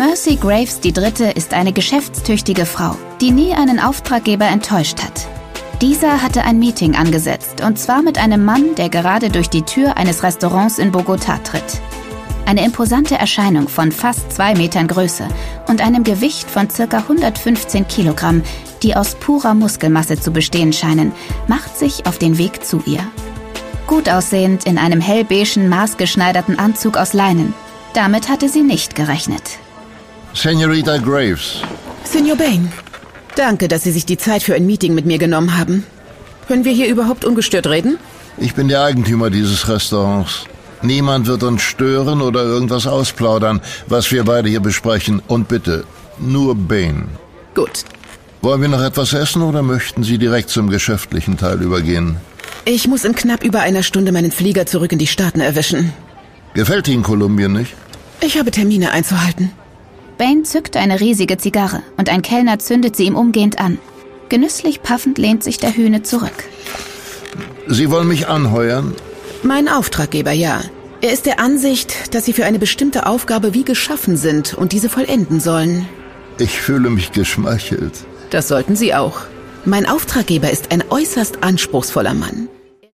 Mercy Graves III. Ist eine geschäftstüchtige Frau, die nie einen Auftraggeber enttäuscht hat. Dieser hatte ein Meeting angesetzt, und zwar mit einem Mann, der gerade durch die Tür eines Restaurants in Bogotá tritt. Eine imposante Erscheinung von fast 2 Metern Größe und einem Gewicht von ca. 115 Kilogramm, die aus purer Muskelmasse zu bestehen scheinen, macht sich auf den Weg zu ihr. Gut aussehend in einem hellbeigen, maßgeschneiderten Anzug aus Leinen. Damit hatte sie nicht gerechnet. Senorita Graves. Senor Bain, danke, dass Sie sich die Zeit für ein Meeting mit mir genommen haben. Können wir hier überhaupt ungestört reden? Ich bin der Eigentümer dieses Restaurants. Niemand wird uns stören oder irgendwas ausplaudern, was wir beide hier besprechen. Und bitte, nur Bain. Gut. Wollen wir noch etwas essen oder möchten Sie direkt zum geschäftlichen Teil übergehen? Ich muss in knapp über einer Stunde meinen Flieger zurück in die Staaten erwischen. Gefällt Ihnen Kolumbien nicht? Ich habe Termine einzuhalten. Bain zückt eine riesige Zigarre und ein Kellner zündet sie ihm umgehend an. Genüsslich paffend lehnt sich der Hühne zurück. Sie wollen mich anheuern? Mein Auftraggeber, ja. Er ist der Ansicht, dass Sie für eine bestimmte Aufgabe wie geschaffen sind und diese vollenden sollen. Ich fühle mich geschmeichelt. Das sollten Sie auch. Mein Auftraggeber ist ein äußerst anspruchsvoller Mann.